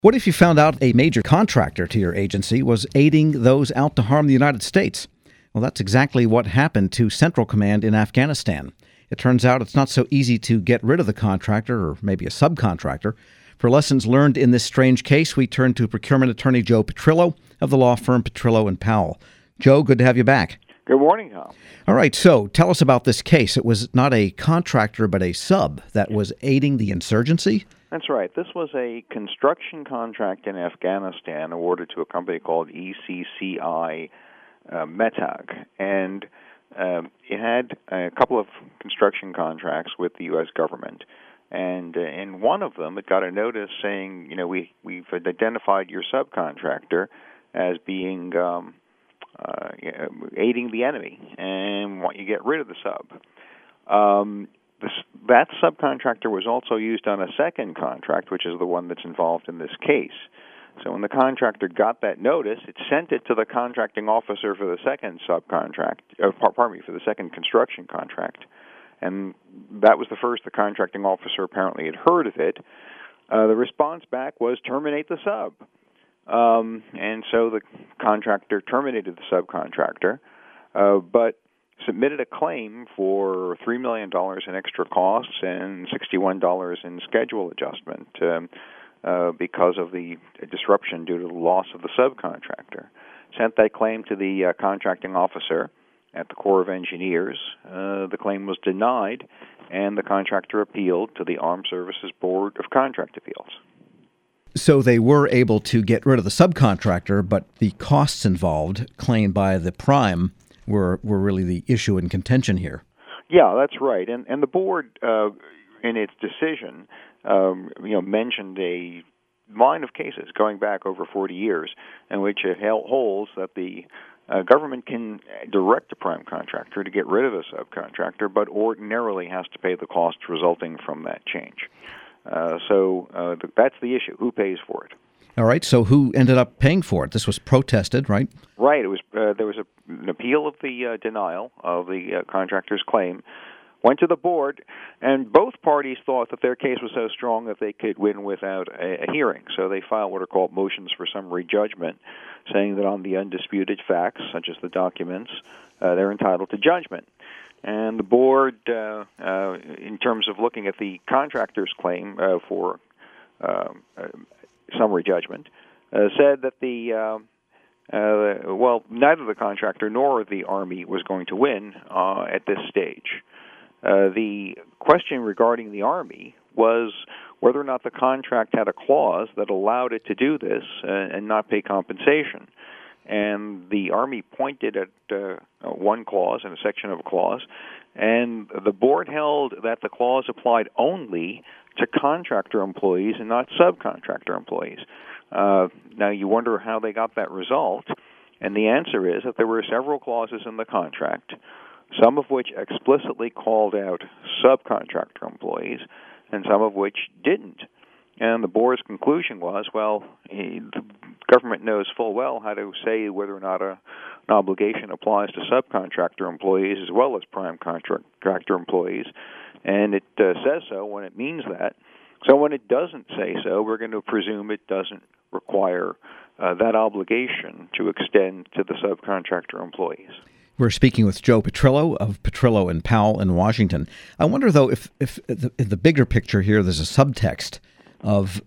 What if you found out a major contractor to your agency was aiding those out to harm the United States? Well, that's exactly what happened to Central Command in Afghanistan. It turns out it's not so easy to get rid of the contractor, or maybe a subcontractor. For lessons learned in this strange case, we turn to procurement attorney Joe Petrillo of the law firm Petrillo and Powell. Joe, good to have you back. Good morning, Tom. All right, so tell us about this case. It was not a contractor, but a sub that was aiding the insurgency? That's right. This was a construction contract in Afghanistan awarded to a company called ECCI METAG. And it had a couple of construction contracts with the U.S. government. And in one of them, it got a notice saying, we've identified your subcontractor as being aiding the enemy and want you to get rid of the sub. That subcontractor was also used on a second contract, which is the one that's involved in this case. So when the contractor got that notice, it sent it to the contracting officer for the second for the second construction contract. And that was the first the contracting officer apparently had heard of it. The response back was terminate the sub. And so the contractor terminated the subcontractor, but submitted a claim for $3 million in extra costs and $61 in schedule adjustment because of the disruption due to the loss of the subcontractor. Sent that claim to the contracting officer at the Corps of Engineers. The claim was denied, and the contractor appealed to the Armed Services Board of Contract Appeals. So they were able to get rid of the subcontractor, but the costs involved claimed by the prime were really the issue in contention here. Yeah, that's right. And the board, in its decision, mentioned a line of cases going back over 40 years in which it holds that the government can direct a prime contractor to get rid of a subcontractor, but ordinarily has to pay the costs resulting from that change. So that's the issue. Who pays for it? All right. So who ended up paying for it? This was protested, right? Right. It was. There was an appeal of the denial of the contractor's claim. Went to the board, and both parties thought that their case was so strong that they could win without a hearing. So they filed what are called motions for summary judgment, saying that on the undisputed facts, such as the documents, they're entitled to judgment. And the board, in terms of looking at the contractor's claim for summary judgment, said that neither the contractor nor the Army was going to win at this stage. The question regarding the Army was whether or not the contract had a clause that allowed it to do this and not pay compensation. And the Army pointed at one clause and a section of a clause, and the board held that the clause applied only to contractor employees and not subcontractor employees. Now, you wonder how they got that result, and the answer is that there were several clauses in the contract, some of which explicitly called out subcontractor employees, and some of which didn't. And the board's conclusion was, the government knows full well how to say whether or not an obligation applies to subcontractor employees as well as prime contractor employees, and it says so when it means that. So when it doesn't say so, we're going to presume it doesn't require that obligation to extend to the subcontractor employees. We're speaking with Joe Petrillo of Petrillo and Powell in Washington. I wonder, though, if the bigger picture here, there's a subtext of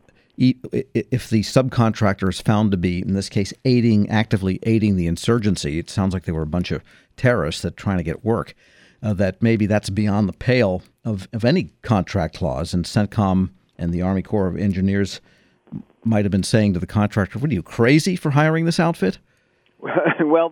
if the subcontractor is found to be, in this case, actively aiding the insurgency. It sounds like they were a bunch of terrorists that trying to get work. That maybe that's beyond the pale of any contract clause, and CENTCOM and the Army Corps of Engineers might have been saying to the contractor, "What are you, crazy for hiring this outfit?" Well,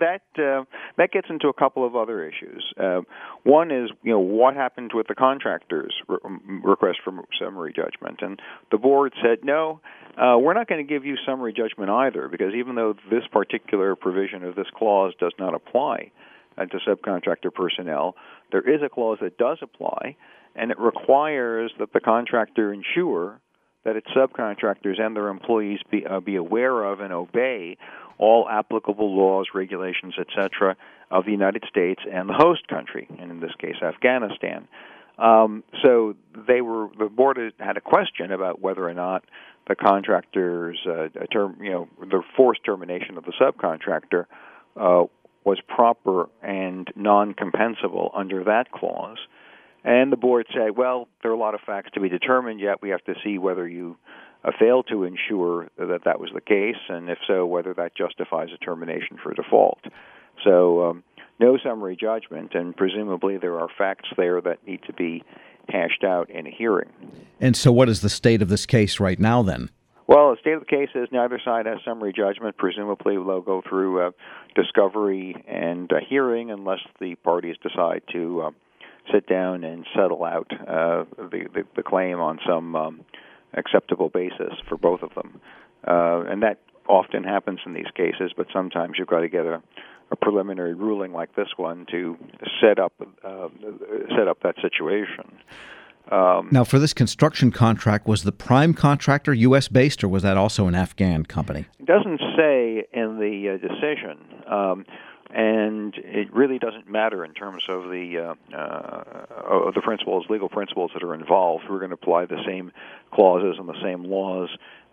that gets into a couple of other issues. One is, what happened with the contractor's request for summary judgment, and the board said, no, we're not going to give you summary judgment either, because even though this particular provision of this clause does not apply to subcontractor personnel, there is a clause that does apply, and it requires that the contractor ensure that its subcontractors and their employees be aware of and obey all applicable laws, regulations, etc., of the United States and the host country, and in this case, Afghanistan. So the board had a question about whether or not the contractor's the forced termination of the subcontractor was proper and non-compensable under that clause. And the board said, well, there are a lot of facts to be determined yet. We have to see whether you failed to ensure that was the case, and if so, whether that justifies a termination for default. So no summary judgment, and presumably there are facts there that need to be hashed out in a hearing. And so what is the state of this case right now, then? Well, the state of the case is neither side has summary judgment. Presumably they'll go through discovery and a hearing unless the parties decide to sit down and settle out the claim on some acceptable basis for both of them. And that often happens in these cases, but sometimes you've got to get a preliminary ruling like this one to set up that situation. Now, for this construction contract, was the prime contractor U.S.-based, or was that also an Afghan company? It doesn't say in the decision, and it really doesn't matter in terms of the legal principles that are involved. We're going to apply the same clauses and the same laws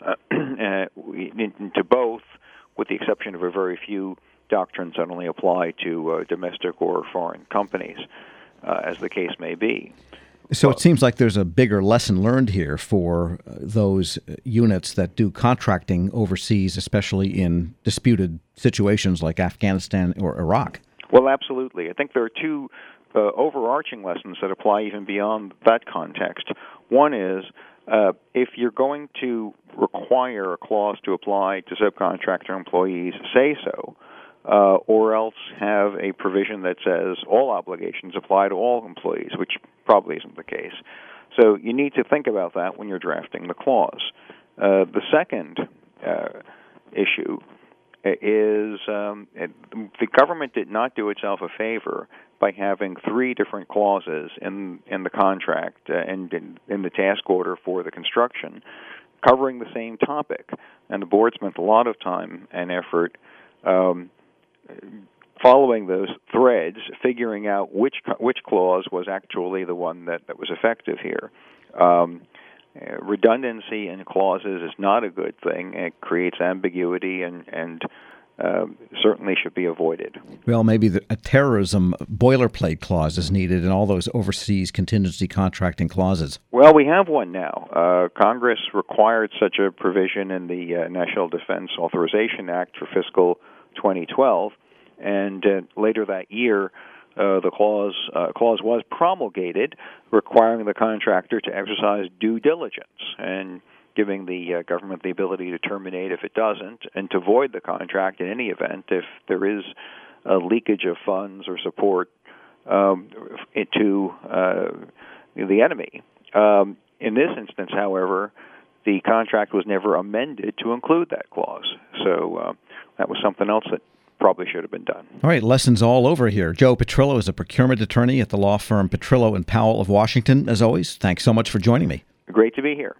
to both, with the exception of a very few doctrines that only apply to domestic or foreign companies, as the case may be. So it seems like there's a bigger lesson learned here for those units that do contracting overseas, especially in disputed situations like Afghanistan or Iraq. Well, absolutely. I think there are two overarching lessons that apply even beyond that context. One is if you're going to require a clause to apply to subcontractor employees, say so. Or else have a provision that says all obligations apply to all employees, which probably isn't the case. So you need to think about that when you're drafting the clause. The second issue is the government did not do itself a favor by having three different clauses in the contract and in the task order for the construction covering the same topic. And the board spent a lot of time and effort following those threads, figuring out which clause was actually the one that was effective here. Redundancy in clauses is not a good thing. It creates ambiguity and certainly should be avoided. Well, maybe a terrorism boilerplate clause is needed in all those overseas contingency contracting clauses. Well, we have one now. Congress required such a provision in the National Defense Authorization Act for fiscal 2012, and later that year, the clause was promulgated, requiring the contractor to exercise due diligence and giving the government the ability to terminate if it doesn't, and to void the contract in any event if there is a leakage of funds or support to the enemy. In this instance, however, the contract was never amended to include that clause. So that was something else that probably should have been done. All right, lessons all over here. Joe Petrillo is a procurement attorney at the law firm Petrillo and Powell of Washington. As always, thanks so much for joining me. Great to be here.